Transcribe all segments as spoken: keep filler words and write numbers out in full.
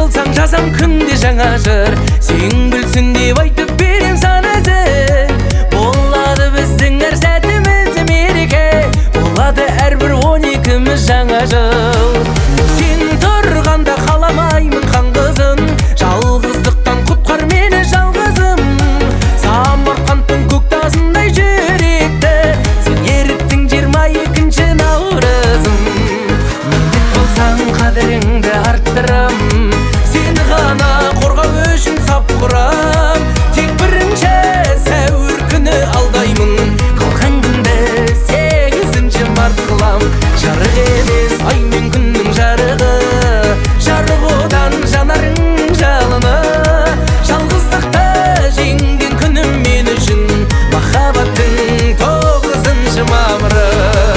болсаң жазам күнде жаңа жыр, сен білсін деп айтып берем сан әзір. Болады біздің әр сәтіміз мереке, болады әрбір он екіміз жаңа жыл. Сен тұрғанда қаламаймын қан қызын, жалғыздықтан құтқар мені жалғызым. Самарқандтың көк тасындай жүректі сен еріттің жиырма екінші наурызым. Мендік болсаң қадіріңді арттырам, сені ғана қорғау үшін сап құрам. Тек бірінші сәуір күні алдаймын, қалған күнді сегізінші март қылам. Жарық емес ай мен күннің жарығы, жарық одан жанарың жалыны. Жалғыздықты жеңген күнім мен үшін, махаббаттың тоғызыншы мамыры.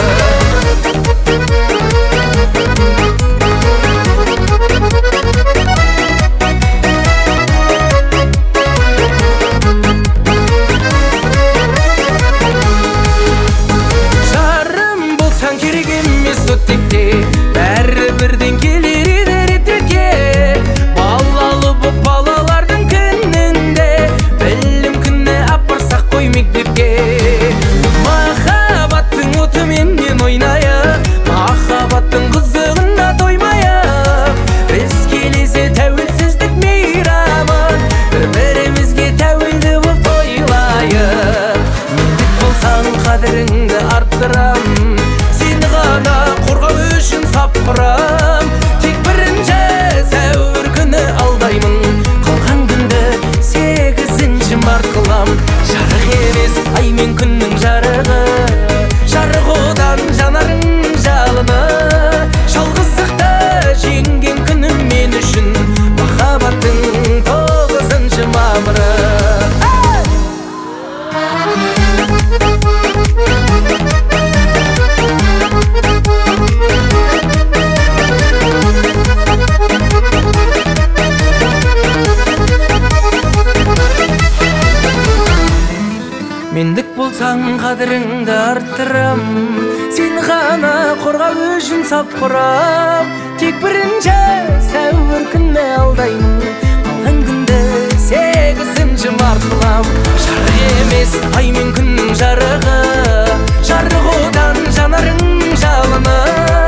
Керек емес өттекте, бәрі бірден келер еді ретке. Балалы боп балалардың күнінде, білім күні апарсақ қой мектепке. Махаббаттың оты менен ойнайық, махаббаттың қызығына тоймайық. Біз келесі тәуелсіздік мейрамын, бір-бірімізге тәуелді боп тойлайық. Мендік болсаң қадіріңді арттырам, ғана қорғау үшін сап құрам. Тек бірінші сәуір күні алдаймын, қалған күнді сегізінші март қылам. Жарық емес ай мен күннің жарығы, жарық одан жанарың жалыны. Жалғыздықты жеңген күнім мен үшін, махаббаттың тоғызыншы мамыры. Мендік болсаң қадіріңді арттырам, сені ғана қорғау үшін сап құрам. Тек бірінші сәуір күні алдаймын, қалған күнді сегізінші март қылам. Жарық емес ай мен күннің жарығы, жарық одан жанарың жалыны.